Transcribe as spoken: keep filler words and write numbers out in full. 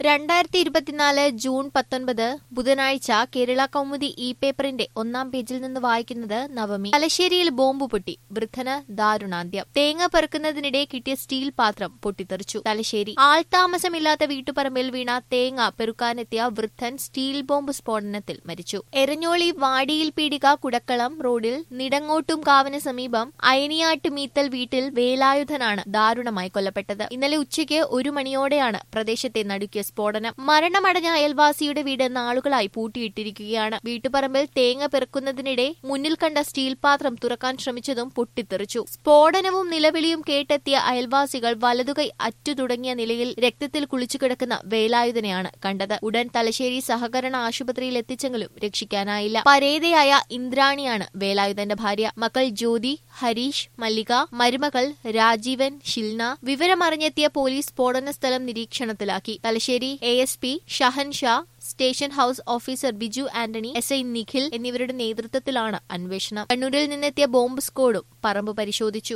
രണ്ടായിരത്തി ഇരുപത്തിനാല് ജൂൺ പത്തൊൻപത് ബുധനാഴ്ച കേരള കൗമുദി ഇ പേപ്പറിന്റെ ഒന്നാം പേജിൽ നിന്ന് വായിക്കുന്നത് നവമി. തലശ്ശേരിയിൽ ബോംബ് പൊട്ടി, വൃദ്ധന് ദാരുണാന്ത്യം. തേങ്ങ പെറുക്കുന്നതിനിടെ കിട്ടിയ സ്റ്റീൽ പാത്രം പൊട്ടിത്തെറിച്ചു. തലശ്ശേരി ആൾതാമസമില്ലാത്ത വീട്ടുപറമ്പിൽ വീണ തേങ്ങ പെറുക്കാനെത്തിയ വൃദ്ധൻ സ്റ്റീൽ ബോംബ് സ്ഫോടനത്തിൽ മരിച്ചു. എരഞ്ഞോളി വാടിയിൽ പീടിക കുടക്കളം റോഡിൽ നിടങ്ങോട്ടും കാവിന് സമീപം അയനിയാട്ട് മീത്തൽ വീട്ടിൽ വേലായുധനാണ് ദാരുണമായി കൊല്ലപ്പെട്ടത്. ഇന്നലെ ഉച്ചയ്ക്ക് ഒരു മണിയോടെയാണ് പ്രദേശത്തെ നടുക്കിയ സ്ഫോടനം. മരണമടഞ്ഞ അയൽവാസിയുടെ വീട് നാളുകളായി പൂട്ടിയിട്ടിരിക്കുകയാണ്. വീട്ടുപറമ്പിൽ തേങ്ങ പെറുക്കുന്നതിനിടെ മുന്നിൽ കണ്ട സ്റ്റീൽ പാത്രം തുറക്കാൻ ശ്രമിച്ചതും പൊട്ടിത്തെറിച്ചു. സ്ഫോടനവും നിലവിളിയും കേട്ടെത്തിയ അയൽവാസികൾ വലതുകൈ അറ്റു തുടങ്ങിയ നിലയിൽ രക്തത്തിൽ കുളിച്ചു കിടക്കുന്ന വേലായുധനെയാണ് കണ്ടത്. ഉടൻ തലശ്ശേരി സഹകരണ ആശുപത്രിയിൽ എത്തിച്ചെങ്കിലും രക്ഷിക്കാനായില്ല. പരേതയായ ഇന്ദ്രാണിയാണ് വേലായുധന്റെ ഭാര്യ. മക്കൾ ജ്യോതി, ഹരീഷ്, മല്ലിക, മരുമകൾ രാജീവൻ, ഷിൽന. വിവരമറിഞ്ഞെത്തിയ പോലീസ് സ്ഫോടന സ്ഥലം നിരീക്ഷണത്തിലാക്കി. Thalassery A S P Shahan Shah, station house officer Biju Antony, S I Nikhil എന്നിവരുടെ നേതൃത്വത്തിലാണ് അന്വേഷണം. കണ്ണൂരിൽ നിന്നെത്തിയ ബോംബ് സ്ക്വാഡും പറമ്പ് പരിശോധിച്ചു.